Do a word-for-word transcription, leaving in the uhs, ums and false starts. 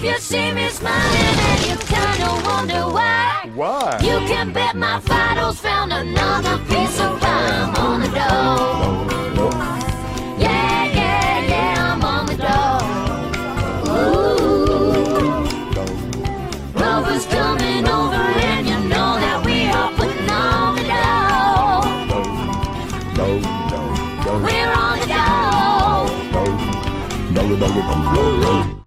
you see me smiling and you kinda wonder why, Why? you can bet my Fido's found another piece of rhyme on the door. Yeah, yeah, yeah, I'm on the door. Ooh, Rover's coming over and you know that we are putting on the dough. We're on the dough. No, no, no, no, no, no.